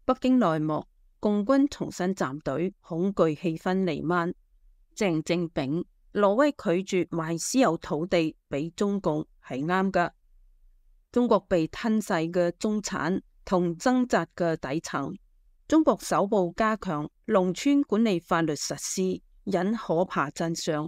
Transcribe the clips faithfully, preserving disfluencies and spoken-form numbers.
北京內幕，共軍重新站隊，恐懼氣氛彌漫。鄭正炳，挪威拒絕賣私有土地俾中共係啱㗎。中國被吞噬嘅中產同掙扎嘅底層，中國首部加強農村管理法律實施，引可怕真相。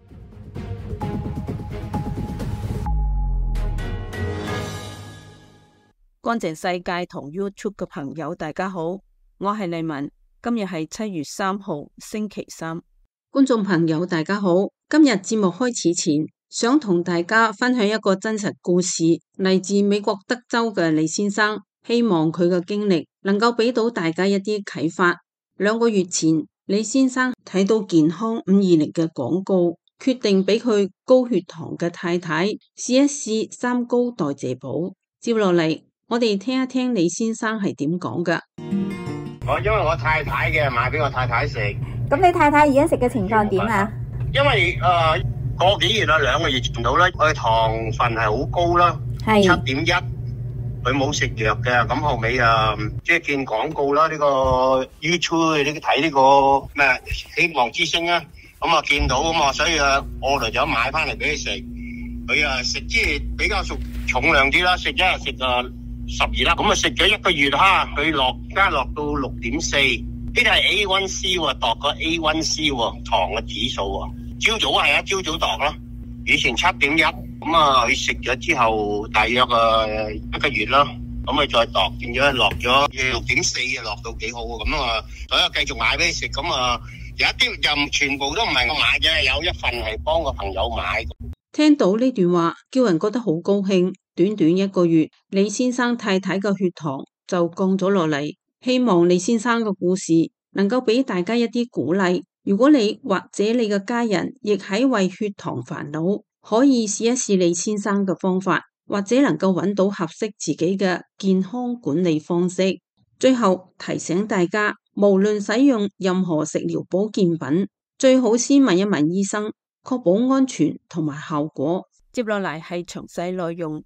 乾淨世界同 YouTube 嘅朋友大家好，我係麗文，今日係七月三號星期三。觀眾朋友大家好，今日節目開始前，想同大家分享一個真實故事，嚟自美國德州嘅李先生，希望佢嘅經歷能夠俾到大家一啲啟發。兩個月前，李先生睇到健康五二零嘅廣告，決定俾佢高血糖嘅太太試一試三高代謝寶。接落嚟，我哋聽一聽李先生係點講㗎。 我因為我太太嘅買俾我太太食。 咁你太太而家食嘅情況點啊？ 因為誒、呃、個幾月啦，兩個月前到啦，佢糖分係好高啦，七點一，佢冇食藥嘅。咁後尾啊，即係見廣告啦，呢、這個 YouTube 呢睇呢個咩希望之星啊，咁啊見到咁啊，所以啊，我嚟咗買翻嚟俾佢食。佢啊食即係比較重重量啲啦，食一日食啊十二粒，咁啊食咗一個月哈，佢落加落到六點四，呢啲係 A one C 喎，度個 A one C 喎，糖嘅指數喎。朝早係啊，朝早度咯，以前七點一，咁啊佢食咗之後大約啊一個月啦，咁佢再度變咗落咗六點四啊，落到幾好啊，咁啊所以繼續買俾佢食，咁啊有一啲又全部都唔係我買嘅，有一份係幫個朋友買。 聽到呢段話，叫人覺得好高興。短短一個月，李先生太太嘅血糖就降咗落嚟。希望李先生嘅故事能夠俾大家一啲鼓勵。如果你或者你嘅家人亦喺為血糖煩惱，可以試一試李先生嘅方法，或者能夠揾到合適自己嘅健康管理方式。最後提醒大家，無論使用任何食療保健品，最好先問一問醫生，確保安全同埋效果。接落嚟係詳細內容。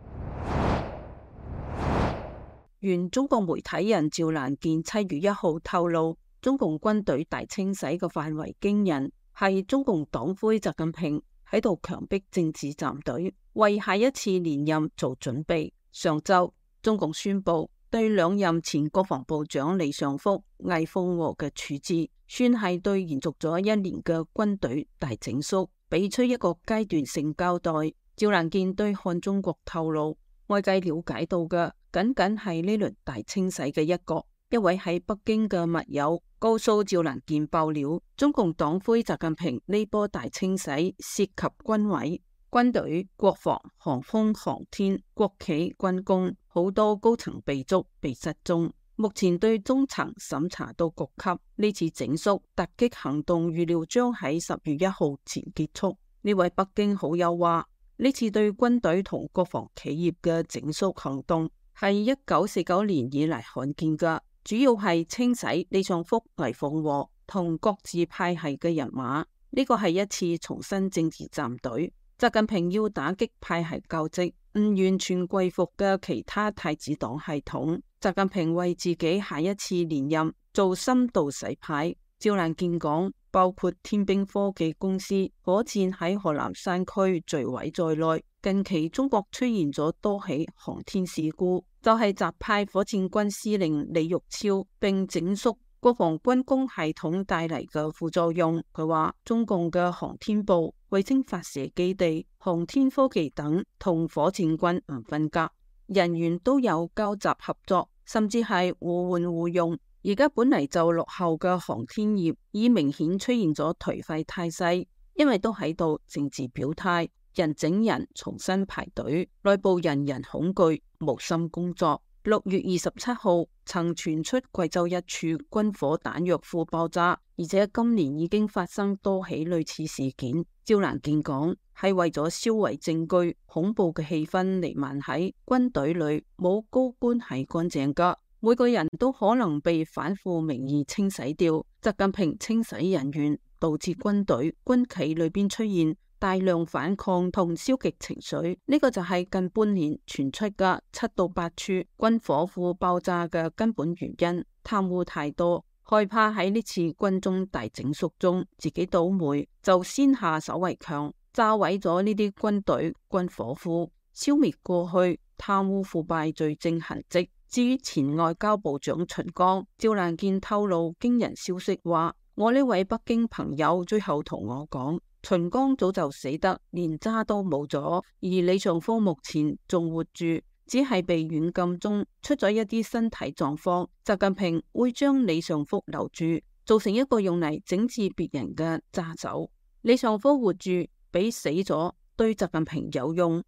原中國媒體人趙蘭健七月一號透露，中共軍隊大清洗嘅範圍驚人，係中共黨魁習近平喺度強迫政治站隊，為下一次連任做準備。上周，中共宣布對兩任前國防部長李尚福、魏鳳和嘅處置，算係對延續咗一年嘅軍隊大整肅俾出一個階段性交代。趙蘭健對漢中國透露，外界了解到嘅僅僅係呢輪大清洗嘅一角。一位喺北京嘅密友告訴趙蘭健爆料，中共黨魁習近平呢波大清洗涉及軍委、軍隊、國防、航空航天、國企、軍工，好多高層被捉被失蹤。目前對中層審查到局級，呢次整肅突擊行動預料將喺十月一號前結束。呢位北京好友話，呢次對軍隊同國防企業嘅整肅行動係一九四九年以嚟罕見㗎，主要係清洗李尚福、魏鳳和同各自派系嘅人馬。呢個係一次重新政治站隊。習近平要打擊派系交織、唔完全歸服嘅其他太子黨系統。習近平為自己下一次連任做深度洗牌。趙蘭健講，包括天兵科技公司火箭喺河南山區墜毀在內，近期中國出現咗多起航天事故，就係習派火箭軍司令李玉超並整肅國防軍工系統帶嚟嘅副作用。佢話中共嘅航天部、衛星發射基地、航天科技等同火箭軍唔分隔，人員都有交集合作，甚至係互換互用。而家本嚟就落後嘅航天業已明顯出現咗頹廢態勢，因為都喺度政治表態，人整人重新排隊，內部人人恐懼，無心工作。六月二十七號曾傳出貴州一處軍火彈藥庫爆炸，而且今年已經發生多起類似事件。趙蘭健講，係為咗銷毀證據，恐怖嘅氣氛彌漫喺軍隊裏，冇高官係乾淨噶。每個人都可能被反腐名義清洗掉。習近平清洗人員，導致軍隊、軍企裏邊出現大量反抗同消極情緒。呢個就係近半年傳出嘅七到八處軍火庫爆炸嘅根本原因。貪污太多，害怕喺呢次軍中大整肅中自己倒霉，就先下手為強，炸毀咗呢啲軍隊軍火庫，消滅過去貪污腐敗罪證痕跡。至於前外交部長秦剛，趙蘭健透露驚人消息話，我呢位北京朋友最後同我講，秦剛早就死得連渣都冇咗，而李尚福目前仲活住，只係被軟禁中出咗一啲身體狀況。習近平會將李尚福留住，做成一個用嚟整治別人嘅炸手。李尚福活住比死咗對習近平有用。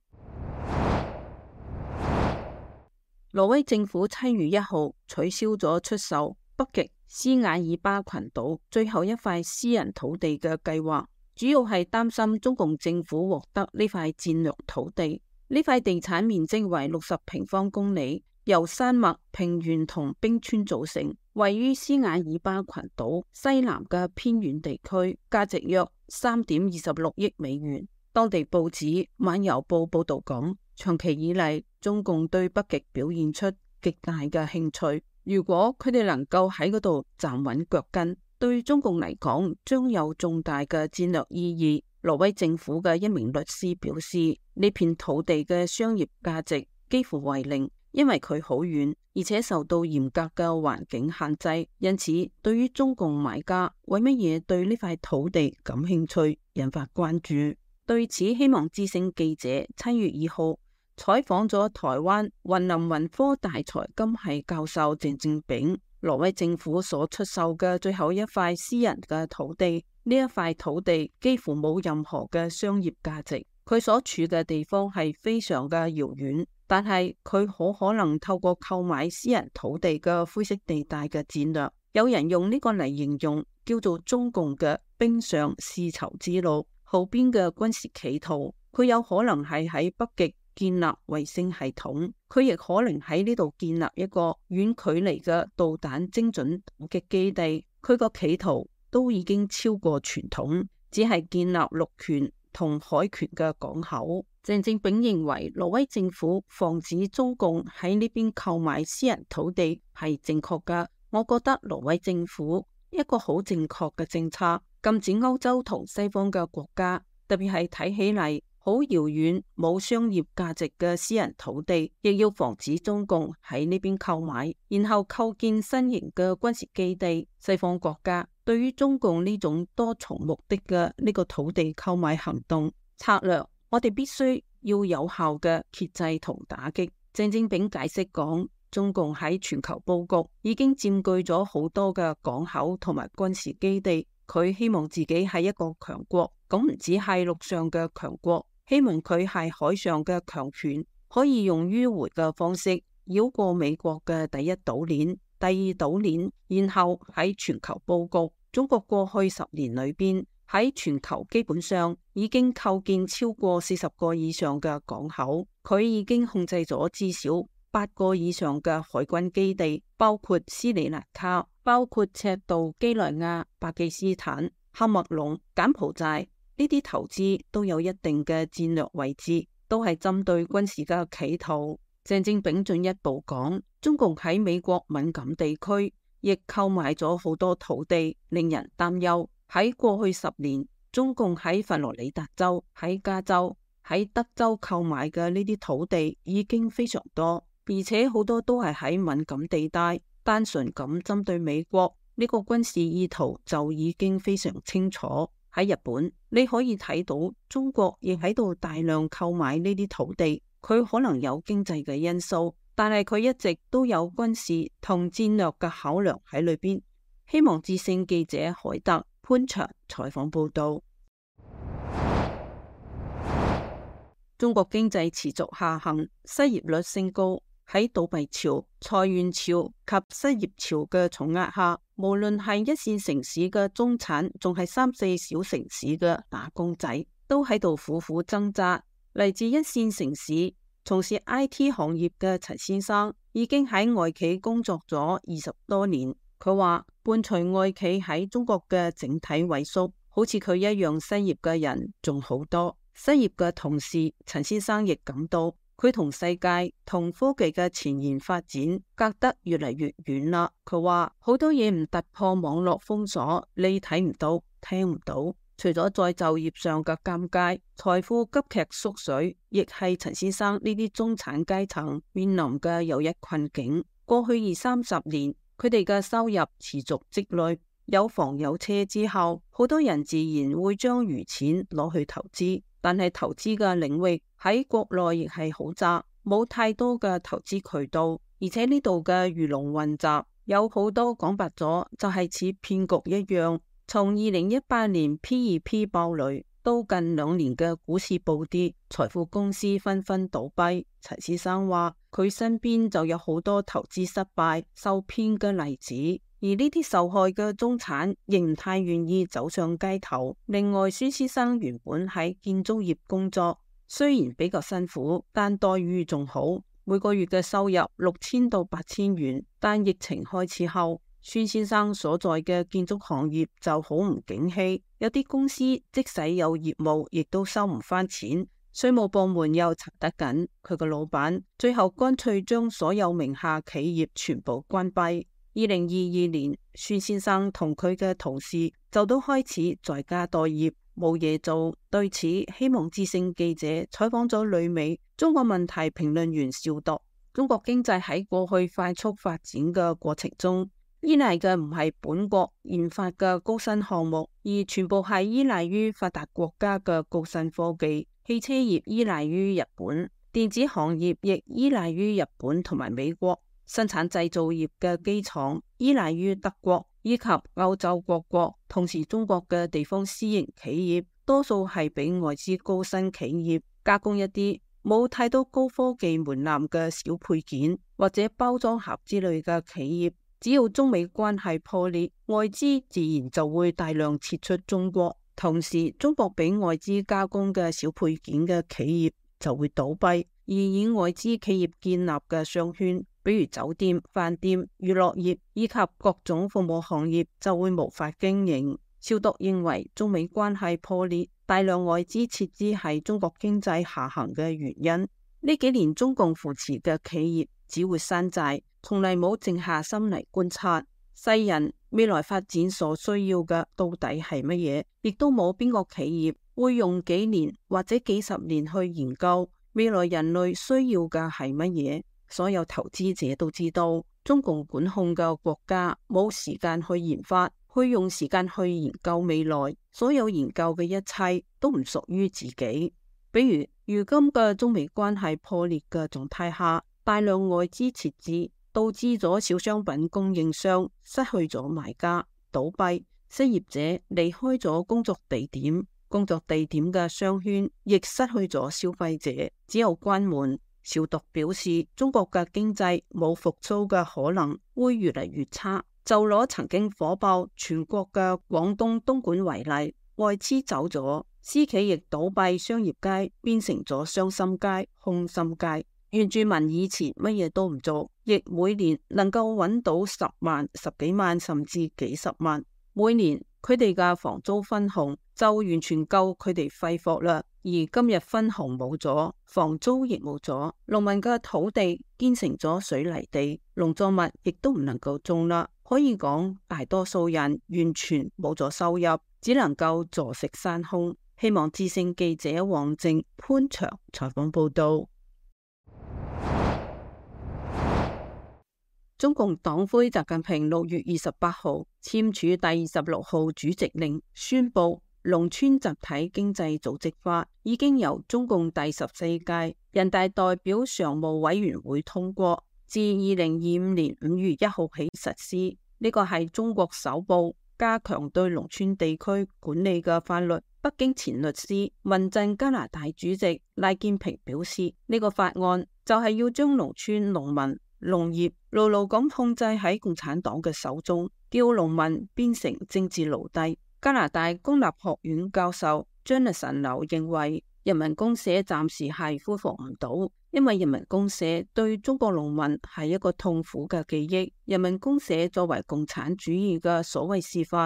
挪威政府七月一號取消咗出售北極斯瓦爾巴群島最後一塊私人土地嘅計劃，主要係擔心中共政府獲得呢塊戰略土地。呢塊地產面積為六十平方公里，由山脈、平原同冰川組成，位於斯瓦爾巴群島西南嘅偏遠地區，價值約三點二十六億美元。當地報紙《晚郵報》報道講，長期以嚟，中共對北極表現出極大嘅興趣。如果佢哋能夠喺嗰度站穩腳跟，對中共嚟講將有重大嘅戰略意義。挪威政府嘅一名律師表示，呢片土地嘅商業價值幾乎為零，因為佢好遠，而且受到嚴格嘅環境限制。因此，對於中共買家為乜嘢對呢塊土地感興趣，引發關注。對此，希望之聲記者七月二號採訪咗台灣雲林雲科大財金系教授鄭正炳。挪威政府所出售嘅最後一塊私人嘅土地，呢一塊土地幾乎冇任何嘅商業價值，佢所處嘅地方係非常嘅遙遠，但係佢好可能透過購買私人土地嘅灰色地帶嘅戰略，有人用呢個嚟形容叫做中共嘅冰上絲綢之路後邊嘅軍事企圖。佢有可能係喺北極建立衛星系統，佢亦可能喺呢度建立一個遠距離嘅導彈精準打擊基地。佢個企圖都已經超過傳統，只係建立陸權同海權嘅港口。鄭正炳認為，挪威政府防止中共喺呢邊購買私人土地係正確㗎。我覺得挪威政府一個好正確嘅政策，禁止歐洲同西方嘅國家，特別係睇起嚟好遙遠冇商業價值嘅私人土地，亦要防止中共喺呢邊購買，然後構建新型嘅軍事基地。西方國家對於中共呢種多重目的嘅呢個土地購買行動策略，我哋必須要有效嘅遏制同打擊。鄭正炳解釋講，中共喺全球佈局已經佔據咗好多嘅港口同埋軍事基地，佢希望自己係一個強國，咁唔止係陸上嘅強國，希望佢係海上嘅強權，可以用迂迴嘅方式繞過美國嘅第一島鏈、第二島鏈，然後喺全球佈局。中國過去十年裏邊喺全球基本上已經構建超過四十個以上嘅港口，佢已經控制咗至少八個以上嘅海軍基地，包括斯里蘭卡、包括赤道幾內亞、巴基斯坦、喀麥隆、柬埔寨。呢啲投資都有一定嘅戰略位置，都係針對軍事嘅企圖。鄭正炳進一步講，中共喺美國敏感地區亦購買咗好多土地，令人擔憂。喺過去十年，中共喺佛羅里達州、喺加州、喺德州購買嘅呢啲土地已經非常多，而且好多都係喺敏感地帶，單純咁針對美國，呢個軍事意圖就已經非常清楚。喺日本，你可以睇到中國亦喺度大量購買呢啲土地，佢可能有經濟嘅因素，但係佢一直都有軍事同戰略嘅考量喺裏邊。希望之聲記者海特潘祥採訪報道。中國經濟持續下行，失業率升高。喺倒閉潮、裁員潮及失業潮嘅重壓下，無論係一線城市嘅中產，仲係三四小城市嘅打工仔，都喺度苦苦掙扎。嚟自一線城市從事 I T 行業嘅陳先生，已經喺外企工作咗二十多年。佢話伴隨外企喺中國嘅整體萎縮， 好似佢一樣失業嘅人仲好多。失業嘅同時，陳先生亦感到佢同世界同科技嘅前沿發展隔得越嚟越遠啦。佢話好多嘢唔突破網絡封鎖，你睇唔到，聽唔到。除咗在就業上嘅尷尬，財富急劇縮水，亦係陳先生呢啲中產階層面臨嘅又一困境。過去二三十年，佢哋嘅收入持續積累，有房有車之後，好多人自然會將餘錢攞去投資，但係投資嘅領域喺國內亦係好窄，冇太多嘅投資渠道，而且呢度嘅魚龍混雜，有好多講白咗就係似騙局一樣。從二零一八年 P 二 P 爆雷到近兩年嘅股市暴跌，財富公司紛紛倒閉。陳先生話佢身邊就有好多投資失敗、受騙嘅例子，而呢啲受害嘅中產亦唔太願意走上街頭。另外，孫先生原本喺建築業工作，雖然比較辛苦，但待遇仲好，每個月嘅收入六千到八千元。但疫情開始後，孫先生所在嘅建築行業就好唔景氣，有啲公司即使有業務，亦都收唔返錢。稅務部門又查得緊，佢個老闆最後乾脆將所有名下企業全部關閉。二零二二年，孫先生同佢嘅同事就都開始在家待業，冇嘢做。對此，希望之聲記者採訪咗旅美中國問題評論員邵鐸。中國經濟喺過去快速發展嘅過程中，依賴嘅唔係本國研發嘅高新項目，而全部係依賴於發達國家嘅高新科技。汽車業依賴於日本，電子行業亦依賴於日本同埋美國，生產製造業嘅基廠依賴於德國以及歐洲各國。同時，中國嘅地方私營企業多數係比外資高新企業加工一啲冇太多高科技門檻嘅小配件或者包裝盒之類嘅企業。只要中美關係破裂，外資自然就會大量撤出中國，同時中國俾外資加工嘅小配件嘅企業就會倒閉，而以外資企業建立嘅商圈，比如酒店、飯店、娛樂業以及各種服務行業就會無法經營。邵鐸認為中美關係破裂，大量外資撤資係中國經濟下行嘅原因。呢幾年中共扶持嘅企業只會山寨，從嚟冇靜下心嚟觀察世人未來發展所需要嘅到底係乜嘢，亦都冇邊個企業會用幾年或者幾十年去研究未來人類需要嘅係乜嘢。所有投資者都知道，中共管控嘅國家冇時間去研發，去用時間去研究未來，所有研究嘅一切都唔屬於自己。比如如今嘅中美關係破裂嘅狀態下，大量外資撤資，導致咗小商品供應商失去咗買家，倒閉，失業者離開咗工作地點，工作地點嘅商圈亦失去咗消費者，只有關門。邵鐸表示，中國嘅經濟冇復甦嘅可能，會越嚟越差。就攞曾經火爆全國嘅廣東東莞為例，外資走咗，私企亦倒閉，商業街變成咗傷心街、空心街。原住民以前乜嘢都唔做，亦每年能夠揾到十萬、十幾萬甚至幾十萬。每年佢哋嘅房租分紅就完全夠佢哋揮霍啦。而今日分紅冇咗，房租亦冇咗，農民嘅土地變成咗水泥地，農作物亦都唔能夠種啦。可以講，大多數人完全冇咗收入，只能夠坐食山空。希望之聲記者黃靜、潘祥採訪報道。中共黨魁習近平六月二十八號簽署第二十六號主席令，宣布農村集體經濟組織法已經由中共第十四屆人大代表常務委員會通過，自二零二五年五月一號起實施。呢個係中國首部加強對農村地區管理嘅法律。北京前律師、民陣加拿大主席賴建平表示，呢個法案就係要將農村農民、農業牢牢咁控制喺共產黨嘅手中，叫農民變成政治奴隸。加拿大公立學院教授 Jonathan 劉認為，人民公社暫時係恢復唔到，因為人民公社對中國農民係一個痛苦嘅記憶。人民公社作為共產主義嘅所謂示範，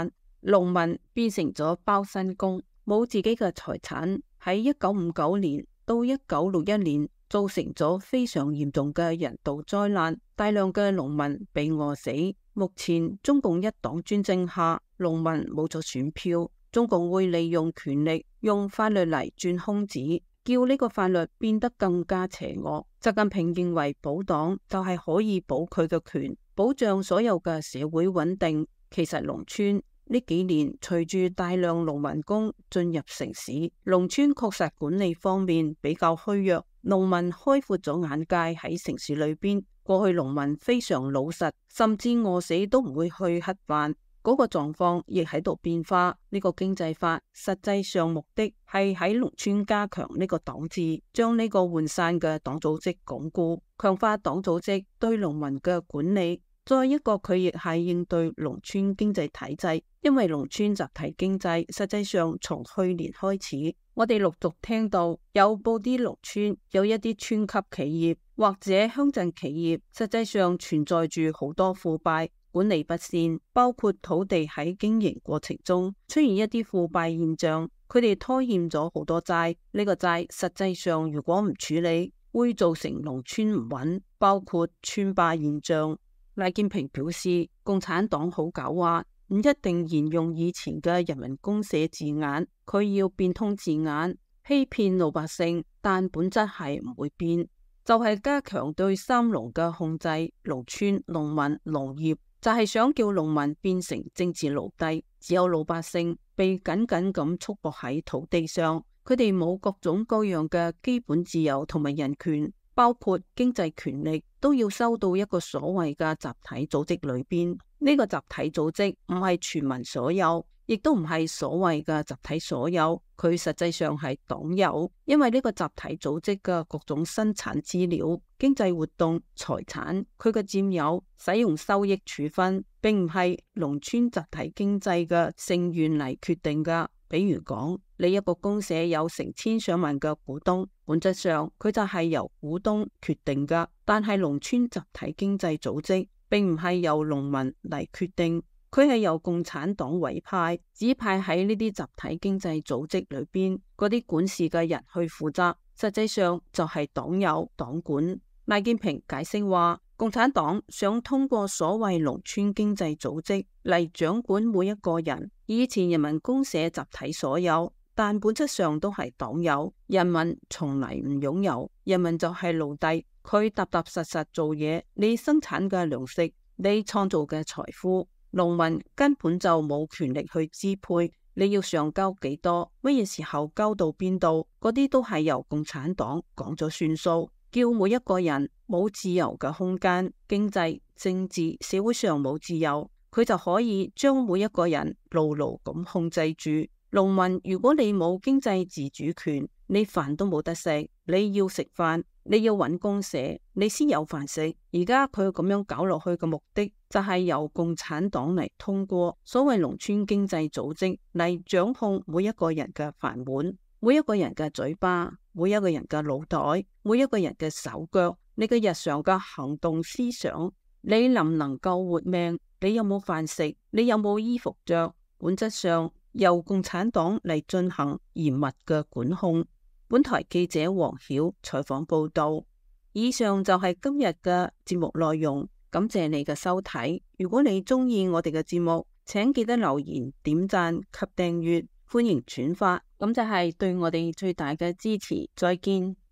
農民變成咗包身工，冇自己嘅財產。喺一九五九年到一九六一年，造成咗非常嚴重嘅人道災難，大量嘅農民被餓死。目前中共一黨專政下，農民冇咗選票，中共會利用權力，用法律嚟鑽空子，叫呢個法律變得更加邪惡。習近平認為保黨就係可以保佢嘅權，保障所有嘅社會穩定。其實農村呢幾年隨住大量農民工進入城市，農村確實管理方面比較虛弱。農民開闊咗眼界，喺城市裏邊，過去農民非常老實，甚至餓死都唔會去乞飯，嗰個狀況亦喺度變化。呢個經濟法實際上目的係喺農村加強呢個黨治，將呢個渙散嘅黨組織鞏固，強化黨組織對農民嘅管理。再一個，佢亦係應對農村經濟體制，因為農村集體經濟實際上從去年開始，我哋陸續聽到有報啲農村有一啲村級企業或者鄉鎮企業，實際上存在住好多腐敗、管理不善，包括土地喺經營過程中出現一啲腐敗現象，佢哋拖欠咗好多債，呢個債實際上如果唔處理，會造成農村唔穩，包括村霸現象。賴建平表示，共產黨好狡猾，唔一定沿用以前嘅人民公社字眼，佢要變通字眼，欺騙老百姓，但本質係唔會變，就係加強對三農嘅控制，農村、農民、農業，就係想叫農民變成政治奴隸，只有老百姓被緊緊咁束縛喺土地上，佢哋冇各種各樣嘅基本自由同埋人權，包括經濟權力，都要收到一個所謂嘅集體組織裏邊。呢個集體組織唔係全民所有，亦都唔係所謂嘅集體所有，佢實際上係黨有。因為呢個集體組織嘅各種生產資料、經濟活動、財產，佢嘅佔有、使用收益處分，並唔係農村集體經濟嘅成員嚟決定噶。比如講，你一個公社有成千上萬嘅股東，本質上佢就係由股東決定噶。但係農村集體經濟組織並唔係由農民嚟決定，佢係由共產黨委派，指派喺呢啲集體經濟組織裏邊嗰啲管事嘅人去負責，實際上就係黨有黨管。賴建平解釋話，共產黨想通過所謂農村經濟組織嚟掌管每一個人。以前人民公社集體所有，但本質上都係黨有，人民從嚟唔擁有，人民就係奴隸。佢踏踏實實做嘢，你生產嘅糧食，你創造嘅財富，農民根本就冇權力去支配。你要上交幾多，乜嘢時候交到邊度，嗰啲都係由共產黨講咗算數，叫每一個人冇自由嘅空間，經濟、政治、社會上冇自由，佢就可以將每一個人牢牢咁控制住。農民，如果你冇經濟自主權，你飯都冇得食，你要食飯，你要搵公社，你先有飯食。而家佢咁樣搞落去嘅目的，就係由共產黨嚟通過所謂農村經濟組織嚟掌控每一個人嘅飯碗，每一個人嘅嘴巴，每一個人嘅腦袋，每一個人嘅手腳，你嘅日常嘅行動思想，你能唔能夠活命？你有冇飯食？你有冇衣服着？本質上由共產黨嚟進行嚴密嘅管控。本台記者黃曉採訪報道。以上就係今日嘅節目內容，感謝你嘅收睇。如果你中意我哋嘅節目，請記得留言、點讚及訂閱，歡迎轉發，咁就係對我哋最大嘅支持。再見。